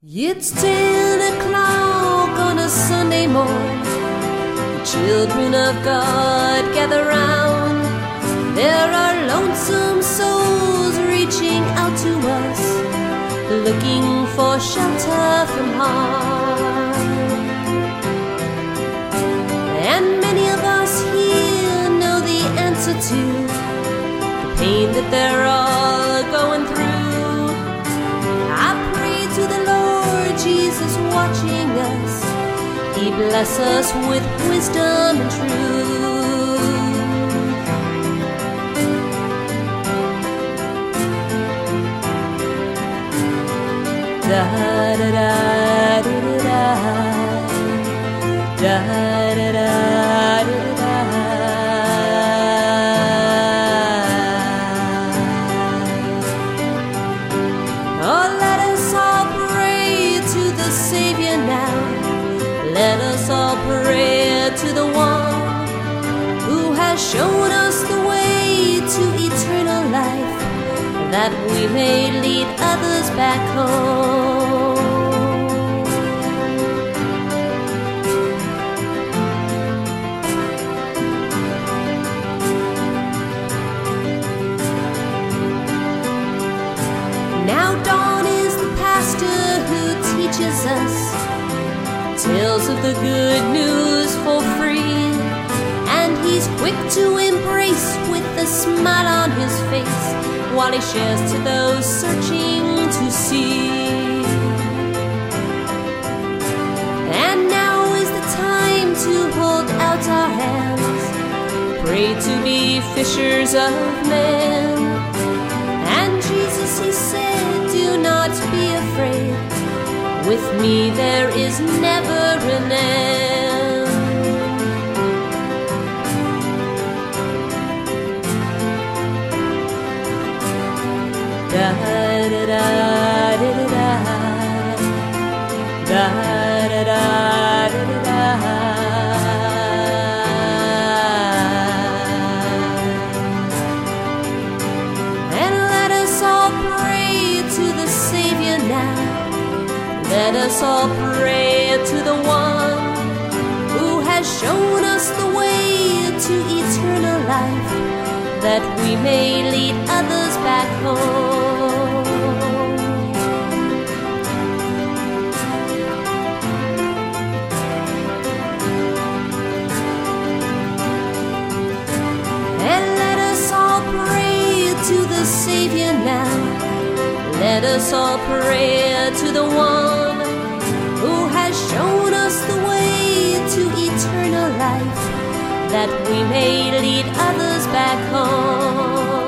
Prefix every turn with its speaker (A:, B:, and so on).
A: It's 10 o'clock on a Sunday morn. The children of God gather round. There are lonesome souls reaching out to us, looking for shelter from harm. And many of us here know the answer to the pain that they're all going through. I pray to the Lord Jesus watching us, He bless us with wisdom and truth. Da da da da da da da da da da. Oh, let us all pray to the Savior now. Let us all pray to the one who has shown us the way to eternal life, that we may lead others back home. Now Dawn is the pastor who teaches us tales of the good news for free, and he's quick to embrace with a smile on his face while he shares to those searching to see. And now is the time to hold out our hands, pray to be fishers of men. And Jesus, He said, do not be afraid, with me there is never an end. Da da da da da da da da da da. And let us all pray to the Savior now. Let us all pray to the one who has shown us the way to eternal life, that we may lead others back home. And let us all pray to the Savior now. Let us all pray to the one who has shown us the way to eternal life, that we may lead others back home.